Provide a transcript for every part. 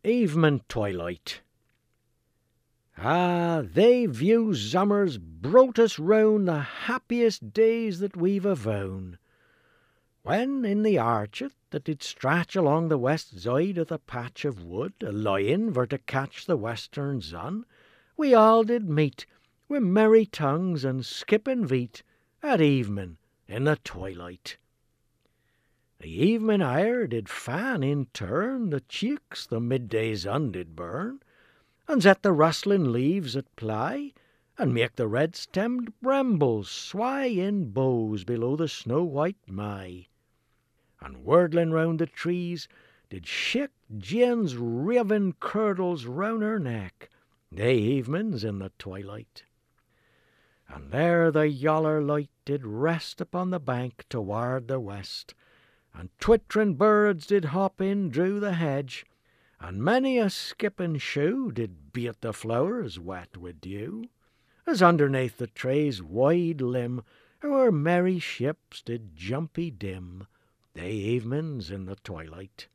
Evening twilight. Ah, they view zummers brought us round the happiest days that we've avown. When in the archet that did stretch along the west side of the patch of wood, a lying for to catch the western sun, we all did meet with merry tongues and skipping feet at evening in the twilight. The evening air did fan in turn the cheeks the midday sun did burn, and set the rustling leaves at play, and make the red-stemmed brambles sway in bows below the snow-white May. And whirling round the trees did shake Jane's raven curdles round her neck, they evenings in the twilight. And there the yaller light did rest upon the bank toward the west, and twittering birds did hop in through the hedge, and many a skipping shoe did beat the flowers wet with dew, as underneath the tree's wide limb our merry ships did jumpy dim, they evenings in the twilight.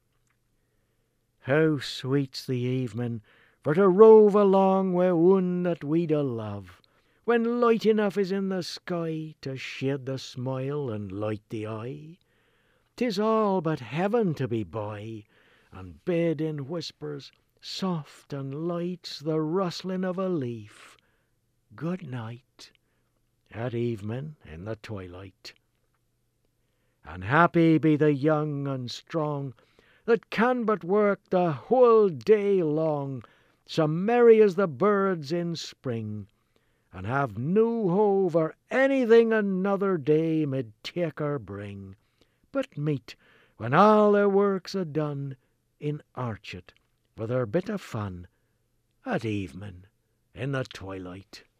How sweet's the evening for to rove along wi' one that we do love, when light enough is in the sky to shade the smile and light the eye. 'Tis all but heaven to be by, and bid in whispers soft and light's the rustling of a leaf. Good night, at evening in the twilight. And happy be the young and strong that can but work the whole day long, so merry as the birds in spring, and have no hope for anything another day mid take or bring, but meet, when all their work's a done, in archet for their bit of fun, at evening in the twilight.